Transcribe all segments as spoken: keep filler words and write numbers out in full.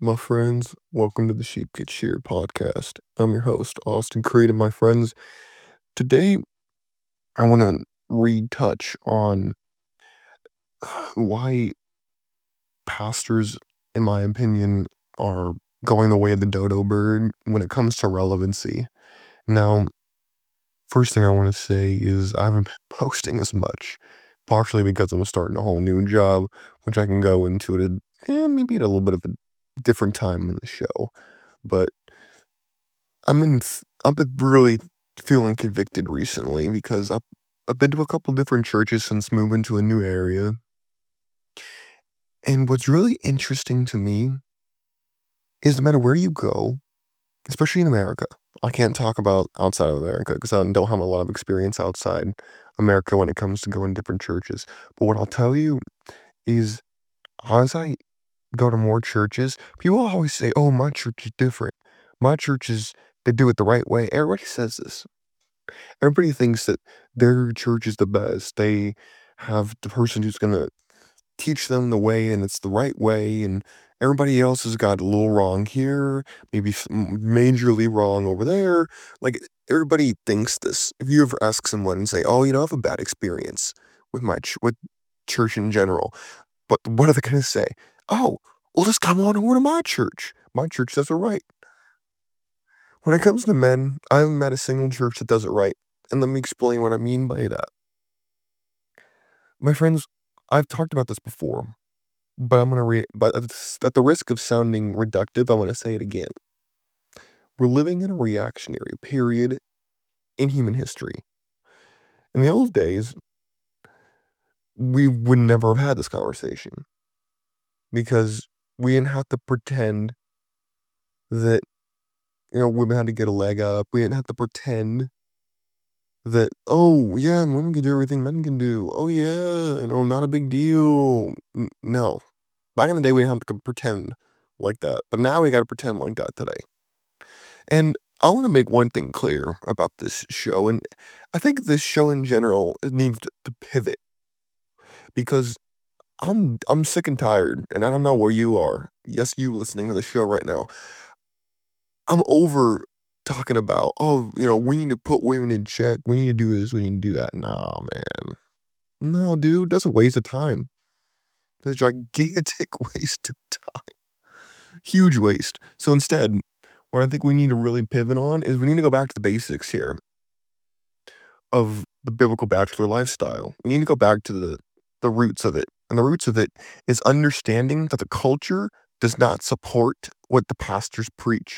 My friends, welcome to the Sheep Get Sheared podcast. I'm your host, Austin Creed, and my friends. Today, I want to retouch on why pastors, in my opinion, are going the way of the dodo bird when it comes to relevancy. Now, first thing I want to say is I haven't been posting as much, partially because I'm starting a whole new job, which I can go into at a, eh, maybe at a little bit of a different time in the show. But I'm in th I've been really feeling convicted recently because I've I've been to a couple different churches since moving to a new area. And what's really interesting to me is no matter where you go, especially in America, I can't talk about outside of America because I don't have a lot of experience outside America when it comes to going to different churches. But what I'll tell you is as I go to more churches, people always say, "Oh, my church is different. My church is they do it the right way." Everybody says this. Everybody thinks that their church is the best. They have the person who's gonna teach them the way, and it's the right way, and everybody else has got a little wrong here, maybe s- m- majorly wrong over there. Like everybody thinks this. If you ever ask someone and say, "Oh, you know, I have a bad experience with my ch- with church in general," but what are they gonna say? "Oh, well, just come on over to my church. My church does it right." When it comes to men, I haven't met a single church that does it right. And let me explain what I mean by that. My friends, I've talked about this before, but I'm gonna re but at s at the risk of sounding reductive, I wanna say it again. We're living in a reactionary period in human history. In the old days, we would never have had this conversation because we didn't have to pretend that, you know, women had to get a leg up. We didn't have to pretend that, "Oh, yeah, women can do everything men can do. Oh, yeah, you know, not a big deal." N no. Back in the day, we didn't have to pretend like that, but now we gotta pretend like that today. And I wanna make one thing clear about this show, and I think this show in general, it needs to to pivot because I'm I'm sick and tired, and I don't know where you are. Yes, you listening to the show right now. I'm over talking about, "Oh, you know, we need to put women in check. We need to do this. We need to do that." Nah, man. No, dude, that's a waste of time. That's a gigantic waste of time. Huge waste. So instead, what I think we need to really pivot on is we need to go back to the basics here of the biblical bachelor lifestyle. We need to go back to the the roots of it. And the roots of it is understanding that the culture does not support what the pastors preach.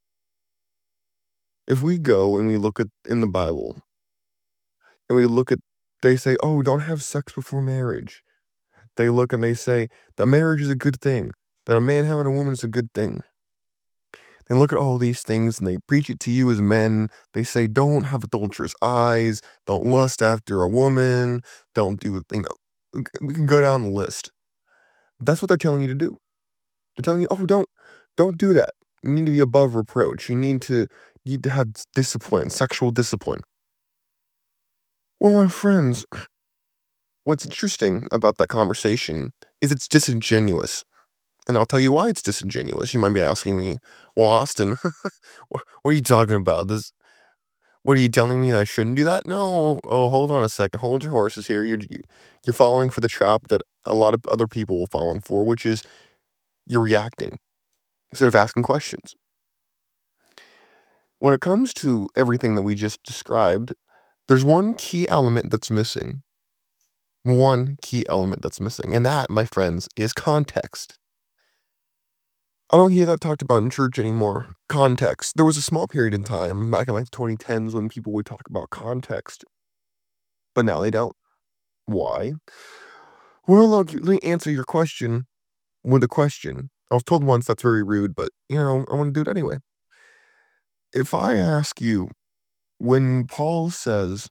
If we go and we look at in the Bible and we look at they say, "Oh, don't have sex before marriage." They look and they say that marriage is a good thing, that a man having a woman is a good thing. They look at all these things and they preach it to you as men. They say, don't have adulterous eyes, don't lust after a woman, don't do, you know, we can go down the list. That's what they're telling you to do. They're telling you, oh, don't, don't do that. You need to be above reproach. You need to, you need to have discipline, sexual discipline. Well, my friends, what's interesting about that conversation is it's disingenuous. And I'll tell you why it's disingenuous. You might be asking me, well, Austin, what, what are you talking about? This What are you telling me I shouldn't do that? No. Oh, hold on a second. Hold your horses here. You're you- you're falling for the trap that a lot of other people will fall in for, which is you're reacting instead of asking questions. When it comes to everything that we just described, there's one key element that's missing. One key element that's missing, and that, my friends, is context. I don't hear that talked about in church anymore. Context. There was a small period in time back in like twenty tens when people would talk about context, but now they don't. Why? Well, I'll let me answer your question with a question. I was told once that's very rude, but you know, I want to do it anyway. If I ask you, when Paul says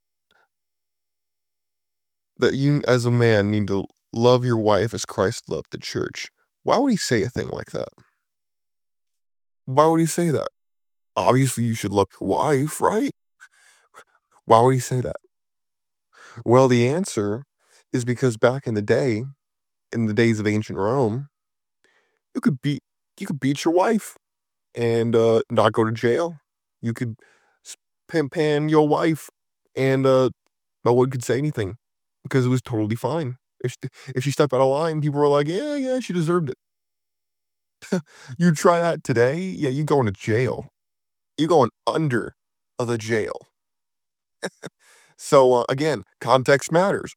that you as a man need to love your wife as Christ loved the church, why would he say a thing like that? Why would he say that? Obviously, you should love your wife, right? Why would he say that? Well, the answer is because back in the day, in the days of ancient Rome, you could beat you could beat your wife and, uh, not go to jail. You could s pimp pan your wife and, uh, no one could say anything because it was totally fine. If sh if she stepped out of line, people were like, "Yeah, yeah, she deserved it." You try that today, yeah, you going to jail. You going under of the jail. So, uh, again, context matters.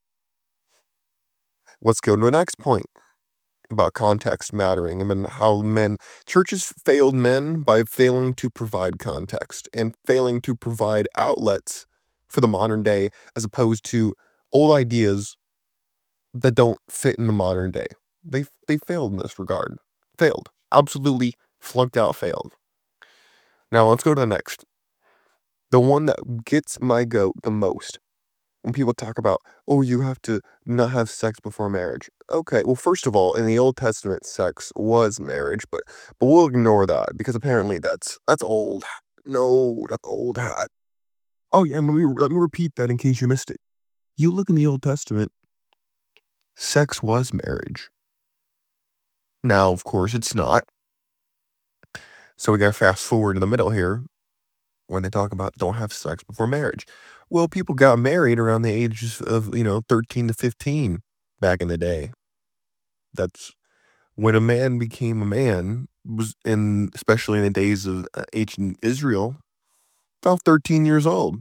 Let's go to the next point about context mattering and then how men churches failed men by failing to provide context and failing to provide outlets for the modern day as opposed to old ideas that don't fit in the modern day. They they failed in this regard. Failed. Absolutely flunked out, failed. Now let's go to the next. The one that gets my goat the most when people talk about, "Oh, you have to not have sex before marriage." Okay, well, first of all, in the Old Testament, sex was marriage, but but we'll ignore that because apparently that's that's old. No, that's old hat. Oh, yeah, and let me let me repeat that in case you missed it. You look in the Old Testament, sex was marriage. Now, of course, it's not. So we gotta fast forward in the middle here when they talk about don't have sex before marriage. Well, people got married around the ages of, you know, thirteen to fifteen back in the day. That's when a man became a man was in especially in the days of uh, ancient Israel, about thirteen years old.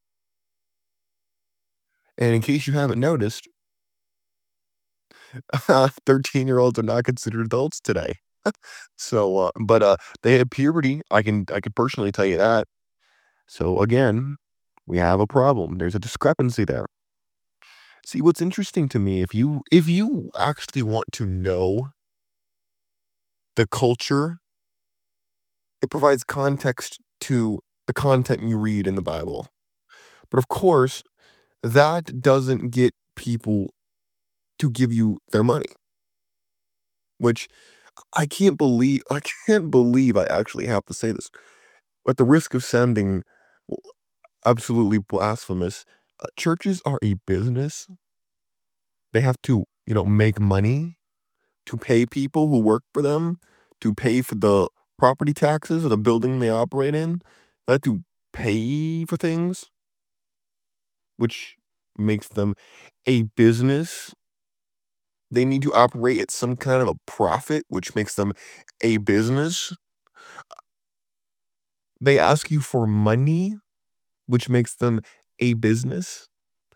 And in case you haven't noticed, thirteen year olds are not considered adults today. So, uh, but uh, they had puberty. I can I can personally tell you that. So again, we have a problem. There's a discrepancy there. See, what's interesting to me, if you if you actually want to know the culture, it provides context to the content you read in the Bible. But of course, that doesn't get people to give you their money, which I can't believe I can't believe I actually have to say this. At the risk of sounding w absolutely blasphemous, uh, churches are a business. They have to, you know, make money to pay people who work for them, to pay for the property taxes of the building they operate in. They have to pay for things, which makes them a business. They need to operate at some kind of a profit, which makes them a business. They ask you for money, which makes them a business.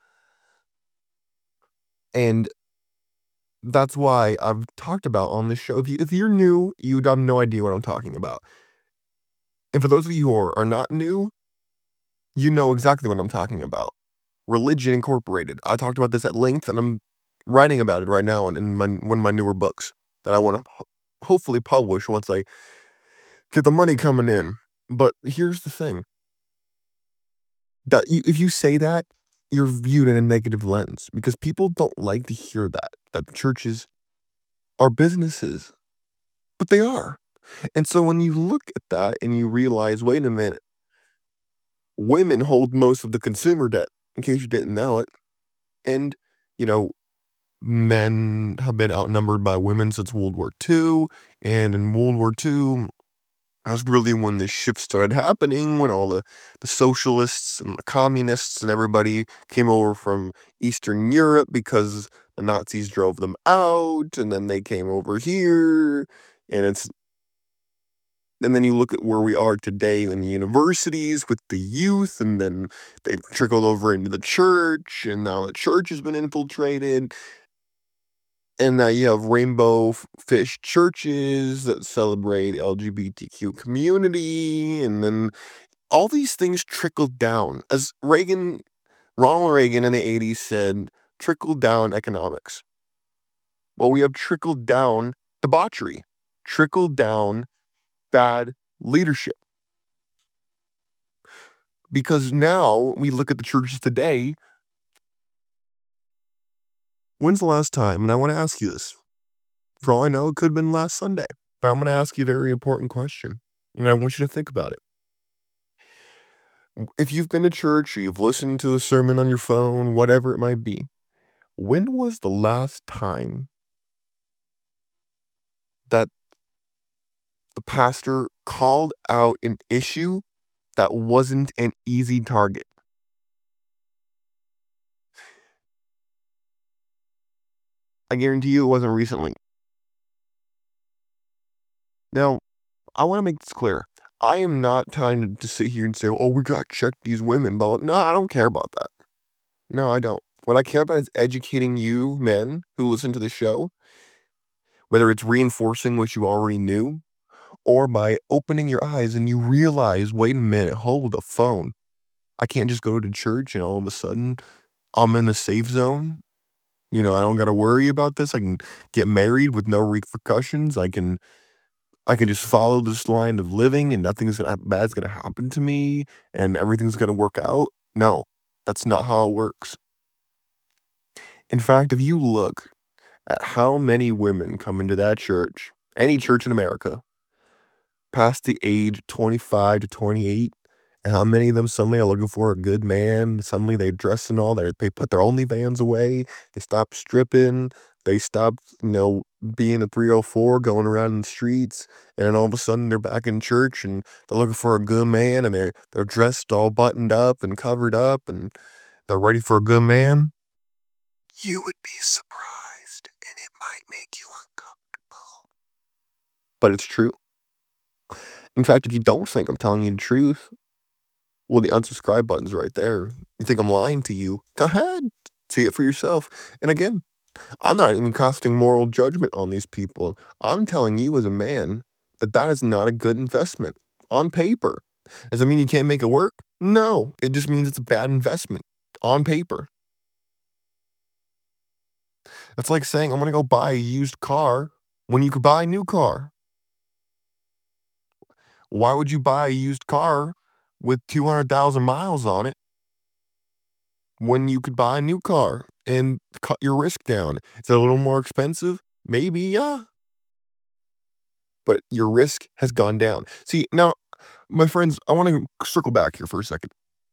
And that's why I've talked about on this show. If you if you're new, you have no idea what I'm talking about. And for those of you who are, are not new, you know exactly what I'm talking about. Religion Incorporated. I talked about this at length, and I'm writing about it right now in, in my, one of my newer books that I want to ho- hopefully publish once I get the money coming in. But here's the thing that you, if you say that, you're viewed in a negative lens because people don't like to hear that, that churches are businesses, but they are. And so when you look at that and you realize, wait a minute, women hold most of the consumer debt, in case you didn't know it. And, you know, men have been outnumbered by women since World War two. And in World War two, that's really when the shift started happening, when all the, the socialists and the communists and everybody came over from Eastern Europe because the Nazis drove them out. And then they came over here. And it's and then you look at where we are today in the universities with the youth, and then they've trickled over into the church, and now the church has been infiltrated. And now you have rainbow f- fish churches that celebrate L G B T Q community, and then all these things trickled down. As Reagan, Ronald Reagan in the eighties said, trickle down economics. Well, we have trickled down debauchery, trickle down bad leadership. Because now we look at the churches today. When's the last time? And I want to ask you this. For all I know, it could have been last Sunday. But I'm going to ask you a very important question. And I want you to think about it. If you've been to church or you've listened to a sermon on your phone, whatever it might be, when was the last time that The pastor called out an issue that wasn't an easy target. I guarantee you it wasn't recently. Now, I wanna make this clear. I am not trying to sit here and say, "Oh, we gotta check these women," but no, I don't care about that. No, I don't. What I care about is educating you men who listen to the show, whether it's reinforcing what you already knew or by opening your eyes and you realize, "Wait a minute, hold the phone. I can't just go to church and all of a sudden I'm in the safe zone. You know, I don't gotta worry about this. I can get married with no repercussions. I can I can just follow this line of living and nothing's gonna bad's gonna happen to me and everything's gonna work out." No, that's not how it works. In fact, if you look at how many women come into that church, any church in America, past the age twenty-five to twenty-eight, and how many of them suddenly are looking for a good man, suddenly they dress and all, they they put their OnlyFans away, they stop stripping, they stop, you know, being a three oh four going around in the streets, and then all of a sudden they're back in church and they're looking for a good man and they're they're dressed all buttoned up and covered up and they're ready for a good man. You would be surprised, and it might make you uncomfortable. But it's true. In fact, if you don't think I'm telling you the truth, well, the unsubscribe button's right there. You think I'm lying to you? Go ahead. See it for yourself. And again, I'm not even casting moral judgment on these people. I'm telling you as a man that that is not a good investment on paper. Does it mean you can't make it work? No, it just means it's a bad investment on paper. That's like saying I'm gonna go buy a used car when you could buy a new car. Why would you buy a used car with two hundred thousand miles on it when you could buy a new car and cut your risk down? It's a little more expensive? Maybe, yeah, but your risk has gone down. See, now, my friends, I wanna circle back here for a second.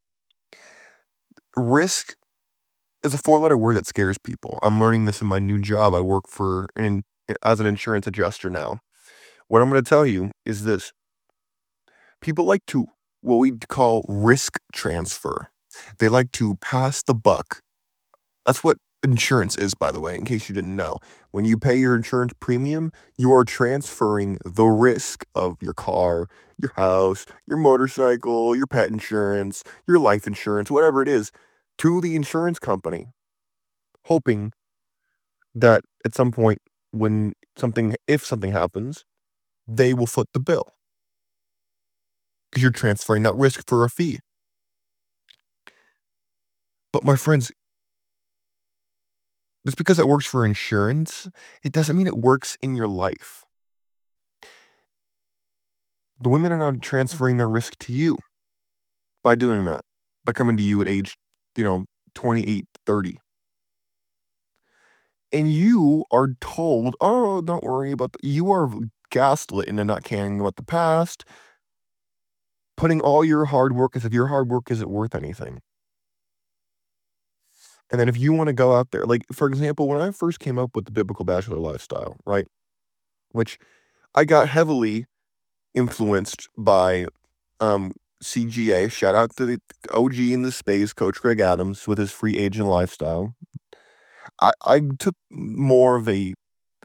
Risk is a four-letter word that scares people. I'm learning this in my new job. I work for an as an insurance adjuster now. What I'm gonna tell you is this: people like to what we call risk transfer. They like to pass the buck. That's what insurance is, by the way, in case you didn't know. When you pay your insurance premium, you are transferring the risk of your car, your house, your motorcycle, your pet insurance, your life insurance, whatever it is, to the insurance company, hoping that at some point when something if something happens, they will foot the bill because you're transferring that risk for a fee. But my friends, just because it works for insurance, it doesn't mean it works in your life. The women are not transferring their risk to you by doing that, by coming to you at age, you know, twenty-eight, thirty. And you are told, "Oh, don't worry about the" you are gaslit into not caring about the past, putting all your hard work as if your hard work isn't worth anything. And then if you wanna go out there like, for example, when I first came up with the biblical bachelor lifestyle, right, which I got heavily influenced by, um, C G A, shout out to the O G in the space, Coach Greg Adams, with his free agent lifestyle. I I took more of a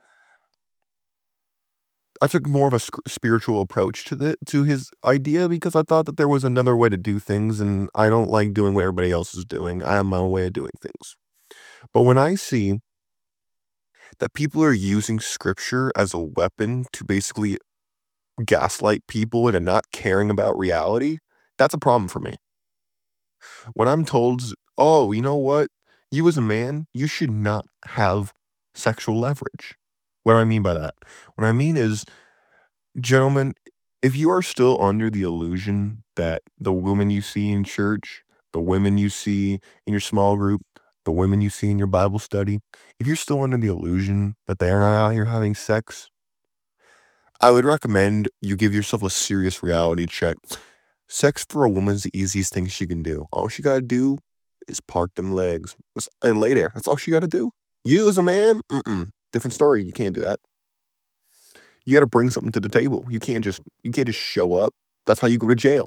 I took more of a sc spiritual approach to the to his idea because I thought that there was another way to do things, and I don't like doing what everybody else is doing. I have my own way of doing things. But when I see that people are using scripture as a weapon to basically gaslight people into not caring about reality, that's a problem for me. When I'm told, "Oh, you know what? You as a man, you should not have sexual leverage." What do I mean by that? What I mean is, gentlemen, if you are still under the illusion that the women you see in church, the women you see in your small group, the women you see in your Bible study, if you're still under the illusion that they are not out here having sex, I would recommend you give yourself a serious reality check. Sex for a woman is the easiest thing she can do. All she gotta do is park them legs s and lay there. That's all she gotta do. You as a man, mm-mm, different story, you can't do that. You gotta bring something to the table. You can't just you can't just show up. That's how you go to jail.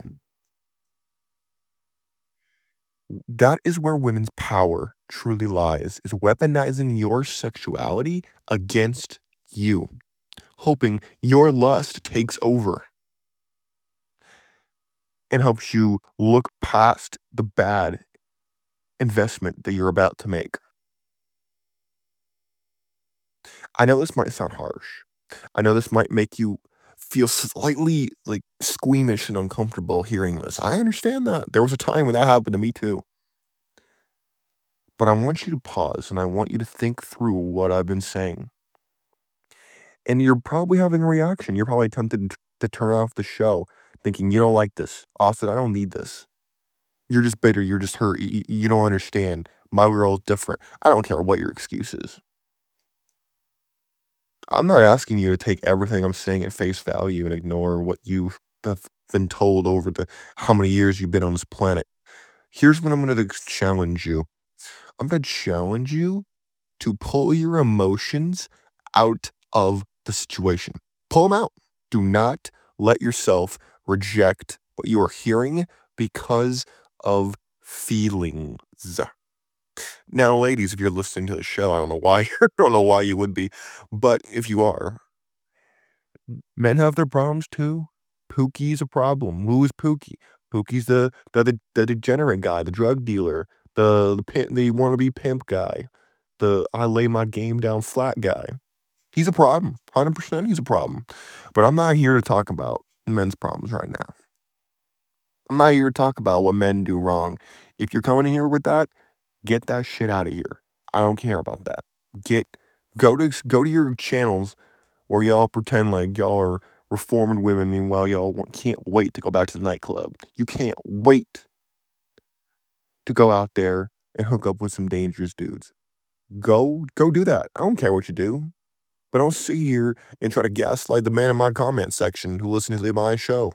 That is where women's power truly lies, is weaponizing your sexuality against you, hoping your lust takes over and helps you look past the bad investment that you're about to make. I know this might sound harsh. I know this might make you feel slightly, like, squeamish and uncomfortable hearing this. I understand that. There was a time when that happened to me too. But I want you to pause, and I want you to think through what I've been saying. And you're probably having a reaction. You're probably tempted t to turn off the show thinking, "You don't like this. Austin, I don't need this. You're just bitter. You're just hurt. Y y you don't understand. My world's different." I don't care what your excuse is. I'm not asking you to take everything I'm saying at face value and ignore what you've have been told over the how many years you've been on this planet. Here's what I'm gonna challenge you. I'm gonna challenge you to pull your emotions out of the situation. Pull 'em out. Do not let yourself reject what you are hearing because of feelings. Now, ladies, if you're listening to the show, I don't know why I don't know why you would be, but if you are men have their problems too. Pookie's a problem. Who is Pookie? Pookie's the the the the degenerate guy, the drug dealer, the the pimp the wannabe pimp guy, the I lay my game down flat guy. He's a problem. one hundred percent he's a problem. But I'm not here to talk about men's problems right now. I'm not here to talk about what men do wrong. If you're coming in here with that, get that shit outta here. I don't care about that. Get go to go to your channels where y'all pretend like y'all are reforming women, meanwhile y'all wa can't wait to go back to the nightclub. You can't wait to go out there and hook up with some dangerous dudes. Go go do that. I don't care what you do. But don't sit here and try to gaslight the man in my comment section who listens to my show.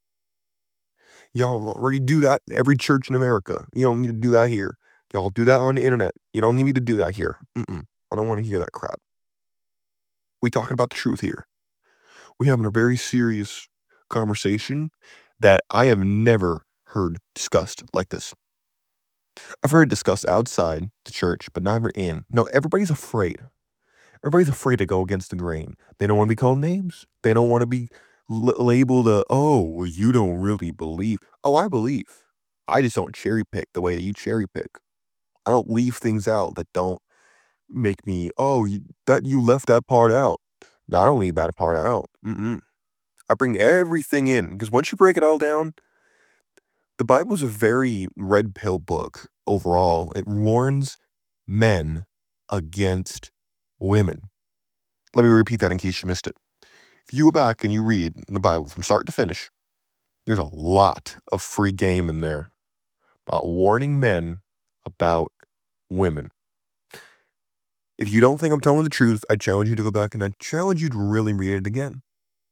Y'all already do that in every church in America. You don't need to do that here. Y'all do that on the internet. You don't need me to do that here. Mm-mm. I don't wanna hear that crap. We talking about the truth here. We having a very serious conversation that I have never heard discussed like this. I've heard it discussed outside the church, but never in. No, everybody's afraid. Everybody's afraid to go against the grain. They don't wanna be called names. They don't wanna be la labeled a, "Oh, well, you don't really believe." Oh, I believe. I just don't cherry pick the way that you cherry pick. I don't leave things out that don't make me, "Oh, you that you left that part out." No, I don't leave that part out. Mm-mm. I bring everything in, 'cause once you break it all down, the Bible's a very red pill book overall. It warns men against women. Let me repeat that in case you missed it. If you go back and you read the Bible from start to finish, there's a lot of free game in there about warning men about women. If you don't think I'm telling the truth, I challenge you to go back and I challenge you to really read it again.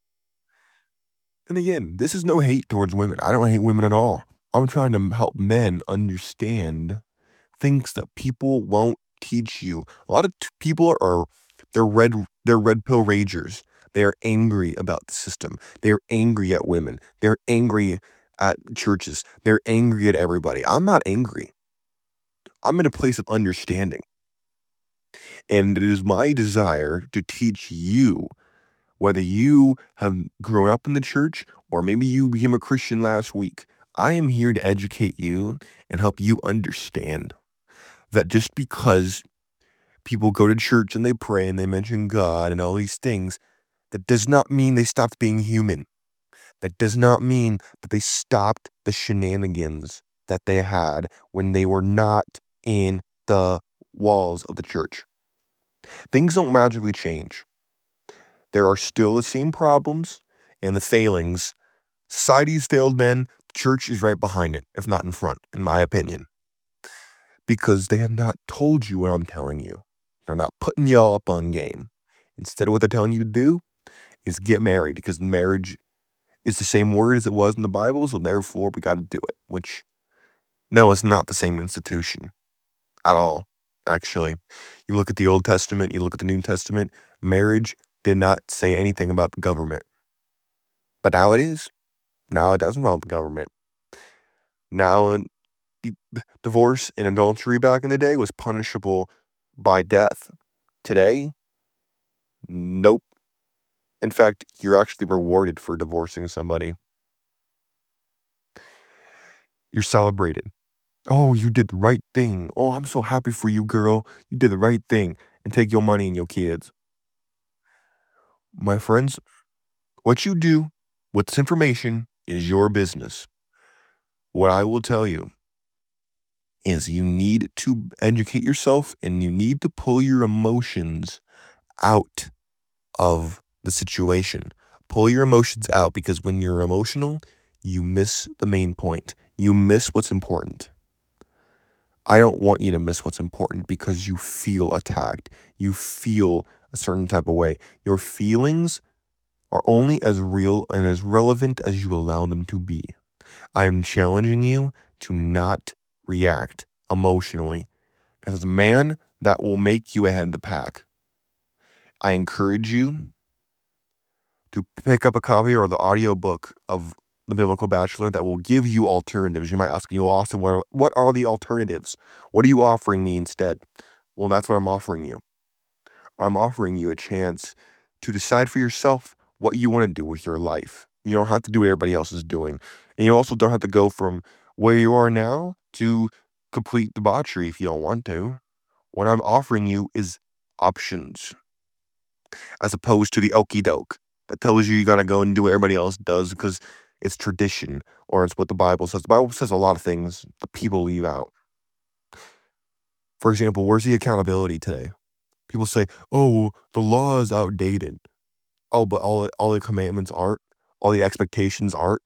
And again, this is no hate towards women. I don't hate women at all. I'm trying to help men understand things that people won't teach you. A lot of t people are they're red they're red pill ragers. They are angry about the system. They're angry at women. They're angry at churches. They're angry at everybody. I'm not angry. I'm in a place of understanding. And it is my desire to teach you, whether you have grown up in the church or maybe you became a Christian last week. I am here to educate you and help you understand that just because people go to church and they pray and they mention God and all these things, that does not mean they stopped being human. That does not mean that they stopped the shenanigans that they had when they were not in the walls of the church. Things don't magically change. There are still the same problems and the failings. Society's failed men, church is right behind it, if not in front, in my opinion. Because they have not told you what I'm telling you. They're not putting y'all up on game. Instead, what they're telling you to do is get married, because marriage is the same word as it was in the Bible, so therefore we gotta do it, which, no, it's not the same institution at all, actually. You look at the Old Testament, you look at the New Testament, marriage did not say anything about the government. But now it is. Now it does involve the government. Now, uh, d divorce and adultery back in the day was punishable by death. Today, nope. In fact, you're actually rewarded for divorcing somebody. You're celebrated. "Oh, you did the right thing. Oh, I'm so happy for you, girl. You did the right thing," and take your money and your kids. My friends, what you do with this information is your business. What I will tell you is you need to educate yourself and you need to pull your emotions out of the situation. Pull your emotions out because when you're emotional, you miss the main point. You miss what's important. I don't want you to miss what's important because you feel attacked. You feel a certain type of way. Your feelings are only as real and as relevant as you allow them to be. I am challenging you to not react emotionally. As a man, that will make you ahead of the pack. I encourage you to pick up a copy or the audiobook of The Biblical Bachelor that will give you alternatives. You might ask you, Austin, what are, what are the alternatives? What are you offering me instead? Well, that's what I'm offering you. I'm offering you a chance to decide for yourself what you want to do with your life. You don't have to do what everybody else is doing. And you also don't have to go from where you are now to complete debauchery if you don't want to. What I'm offering you is options as opposed to the okey doke that tells you you gotta go and do what everybody else does because it's tradition or it's what the Bible says. The Bible says a lot of things that people leave out. For example, where's the accountability today? People say, "Oh, the law is outdated." Oh, but all all the commandments aren't. All the expectations aren't.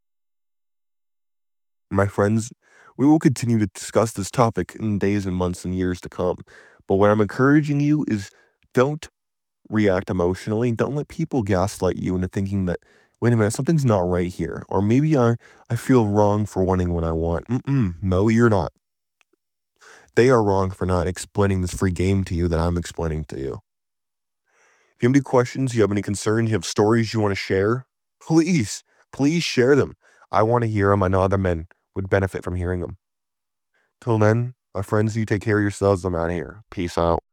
My friends, we will continue to discuss this topic in days and months and years to come. But what I'm encouraging you is don't react emotionally. Don't let people gaslight you into thinking that, wait a minute, something's not right here. Or maybe I, I feel wrong for wanting what I want. Mm-mm, no, you're not. They are wrong for not explaining this free game to you that I'm explaining to you. If you have any questions, you have any concerns, you have stories you want to share, please, please share them. I want to hear them. I know other men would benefit from hearing them. Till then, my friends, you take care of yourselves. I'm out of here. Peace out.